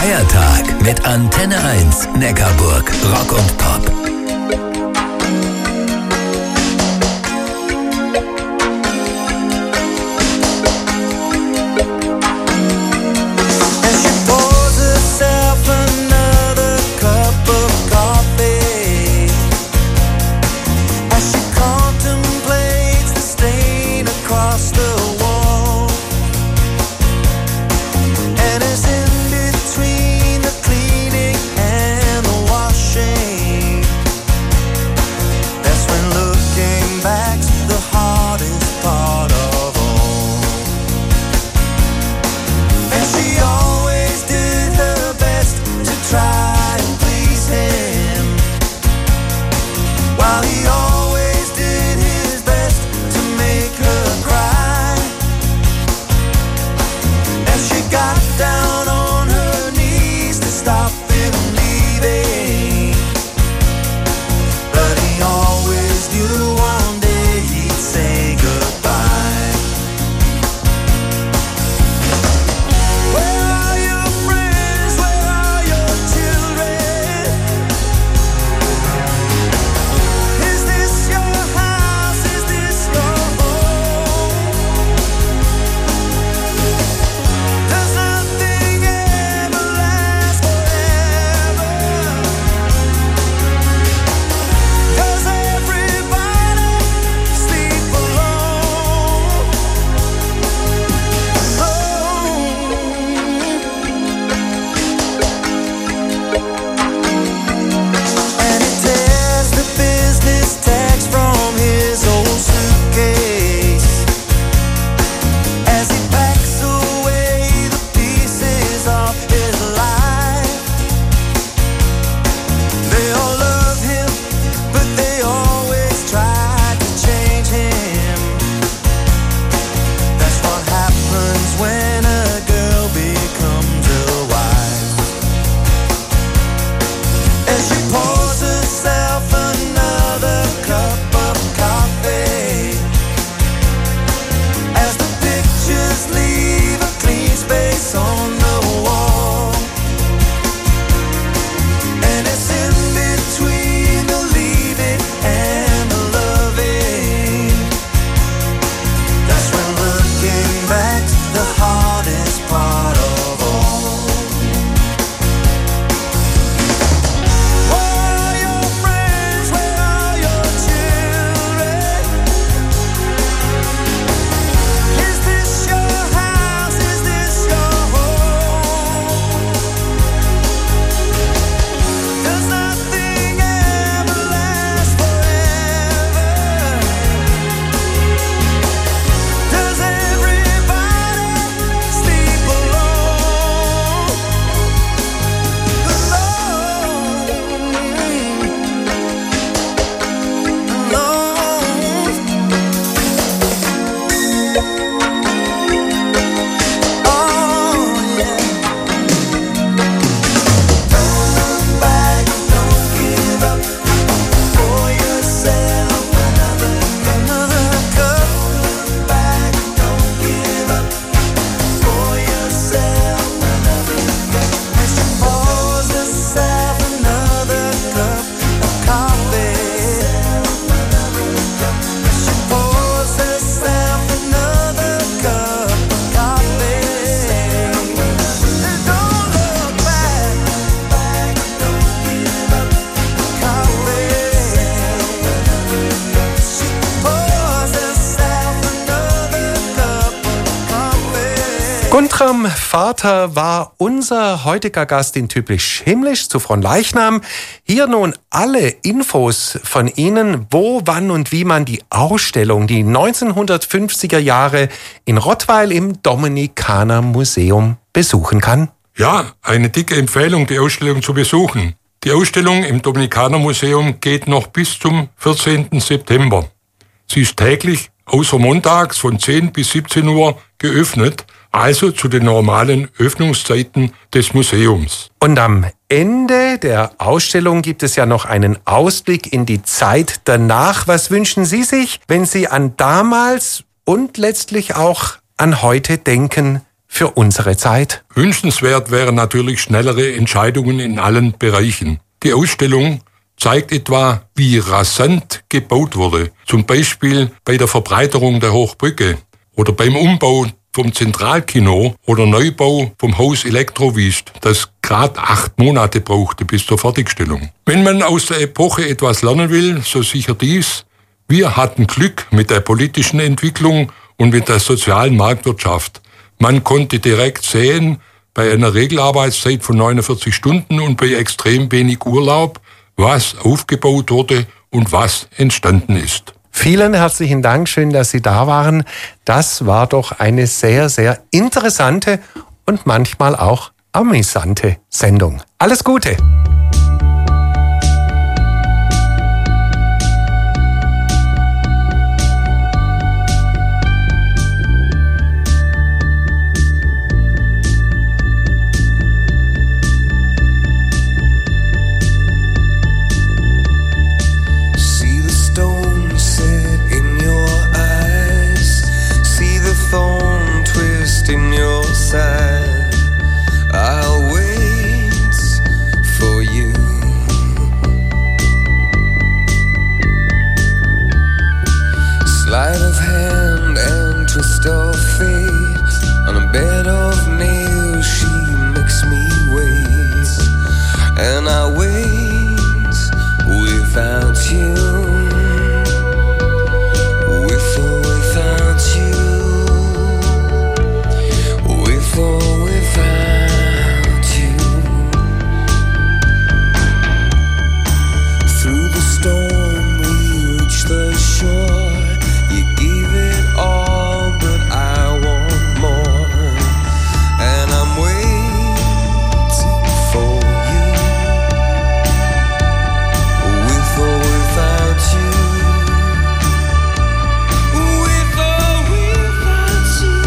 Feiertag mit Antenne 1 Neckarburg Rock und Pop. Guntram Vater war unser heutiger Gast in Typisch Himmlisch zu Fronleichnam. Hier nun alle Infos von Ihnen, wo, wann und wie man die Ausstellung, die 1950er Jahre in Rottweil im Dominikanermuseum besuchen kann. Ja, eine dicke Empfehlung, die Ausstellung zu besuchen. Die Ausstellung im Dominikanermuseum geht noch bis zum 14. September. Sie ist täglich, außer montags von 10 bis 17 Uhr geöffnet, also zu den normalen Öffnungszeiten des Museums. Und am Ende der Ausstellung gibt es ja noch einen Ausblick in die Zeit danach. Was wünschen Sie sich, wenn Sie an damals und letztlich auch an heute denken, für unsere Zeit? Wünschenswert wären natürlich schnellere Entscheidungen in allen Bereichen. Die Ausstellung zeigt etwa, wie rasant gebaut wurde, zum Beispiel bei der Verbreiterung der Hochbrücke oder beim Umbau vom Zentralkino oder Neubau vom Haus Elektrowiest, das gerade 8 Monate brauchte bis zur Fertigstellung. Wenn man aus der Epoche etwas lernen will, so sicher dies: Wir hatten Glück mit der politischen Entwicklung und mit der sozialen Marktwirtschaft. Man konnte direkt sehen, bei einer Regelarbeitszeit von 49 Stunden und bei extrem wenig Urlaub, was aufgebaut wurde und was entstanden ist. Vielen herzlichen Dank, schön, dass Sie da waren. Das war doch eine sehr, sehr interessante und manchmal auch amüsante Sendung. Alles Gute! In your side, I'll wait for you. Sleight of hand and twist of fate, on a bed of nails she makes me wait, and I wait without you. With or without you. With or without you. Through the storm we reach the shore. You gave it all, but I want more. And I'm waiting for you. With or without you. With or without you.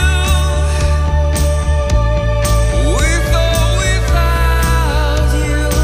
With or without you.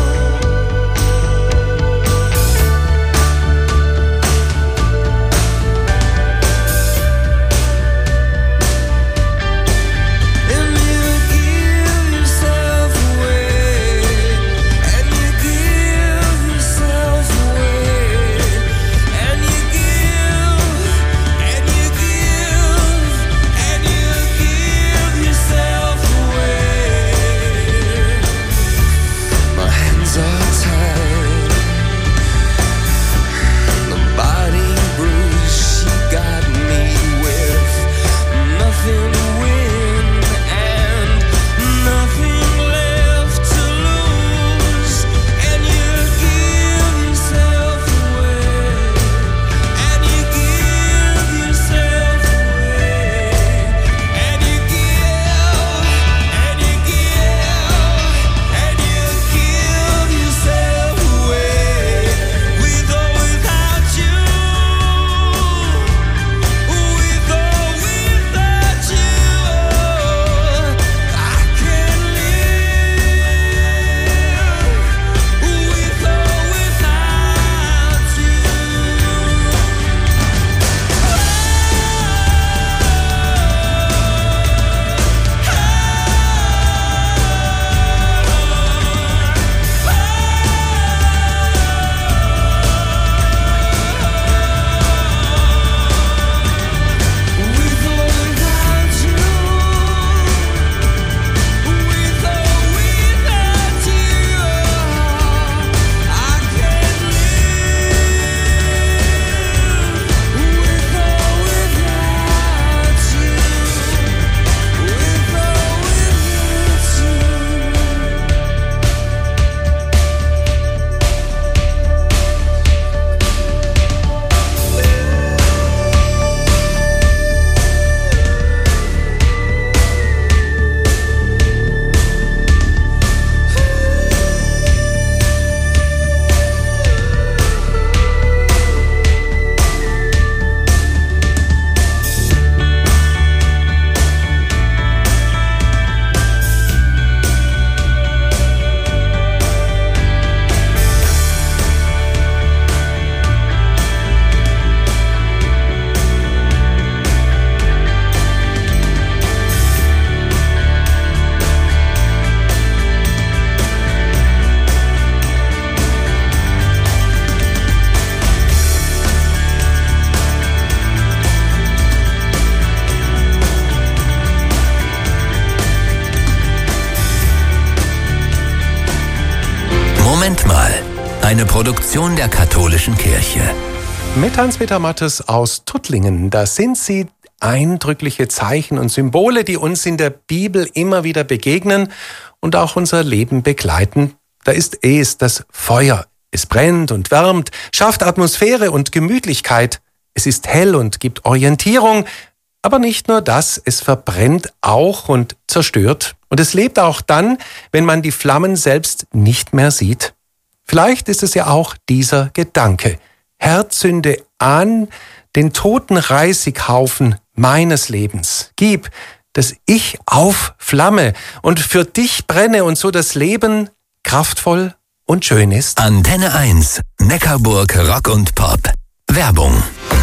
Moment mal. Eine Produktion der Katholischen Kirche. Mit Hans-Peter Mattes aus Tuttlingen, da sind sie eindrückliche Zeichen und Symbole, die uns in der Bibel immer wieder begegnen und auch unser Leben begleiten. Da ist es, das Feuer. Es brennt und wärmt, schafft Atmosphäre und Gemütlichkeit. Es ist hell und gibt Orientierung. Aber nicht nur das, es verbrennt auch und zerstört. Und es lebt auch dann, wenn man die Flammen selbst nicht mehr sieht. Vielleicht ist es ja auch dieser Gedanke. Herr, zünde an den toten Reisighaufen meines Lebens. Gib, dass ich aufflamme und für dich brenne und so das Leben kraftvoll und schön ist. Antenne 1, Neckarburg Rock und Pop. Werbung.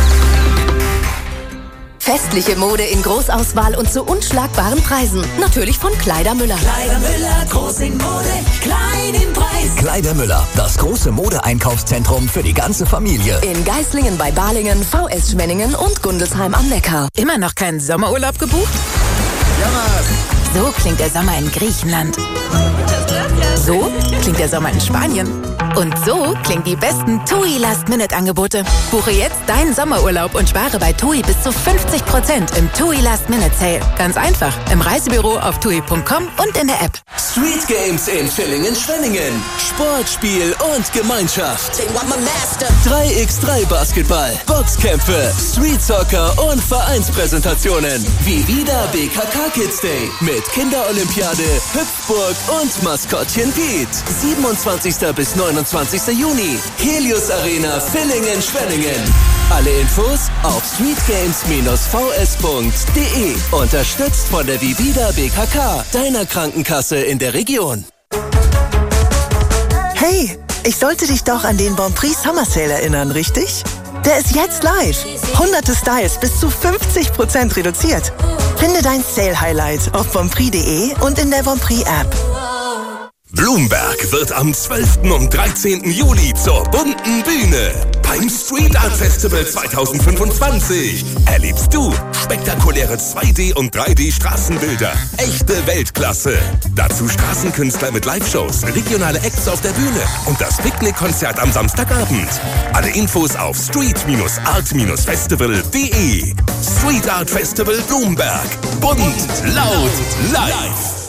Festliche Mode in Großauswahl und zu unschlagbaren Preisen. Natürlich von Kleider Müller. Kleider Müller, groß in Mode, klein im Preis. Kleider Müller, das große Modeeinkaufszentrum für die ganze Familie. In Geislingen bei Balingen, VS Schwenningen und Gundelsheim am Neckar. Immer noch keinen Sommerurlaub gebucht? Ja, So klingt der Sommer in Griechenland. So klingt der Sommer in Spanien. Und so klingen die besten TUI Last-Minute-Angebote. Buche jetzt deinen Sommerurlaub und spare bei TUI bis zu 50% im TUI Last-Minute-Sale. Ganz einfach, im Reisebüro auf TUI.com und in der App. Street Games in Villingen-Schwenningen. Sport, Spiel und Gemeinschaft. 3x3 Basketball, Boxkämpfe, Street Soccer und Vereinspräsentationen. Wie wieder BKK Kids Day mit Kinderolympiade, Hüpfburg und Maskottchen Pete. 27. bis 29. Juni. Helios Arena Villingen-Schwenningen. Alle Infos auf streetgames-vs.de. Unterstützt von der Vivida BKK, deiner Krankenkasse in der Region. Hey, ich sollte dich doch an den Bon Prix Summer Sale erinnern, richtig? Der ist jetzt live. Hunderte Styles bis zu 50% reduziert. Finde dein Sale-Highlight auf bonprix.de und in der Bon Prix App. Blumberg wird am 12. und 13. Juli zur bunten Bühne. Beim Street Art Festival 2025 erlebst du spektakuläre 2D- und 3D-Straßenbilder. Echte Weltklasse. Dazu Straßenkünstler mit Live-Shows, regionale Acts auf der Bühne und das Picknickkonzert am Samstagabend. Alle Infos auf street-art-festival.de. Street Art Festival Blumberg. Bunt, laut, live.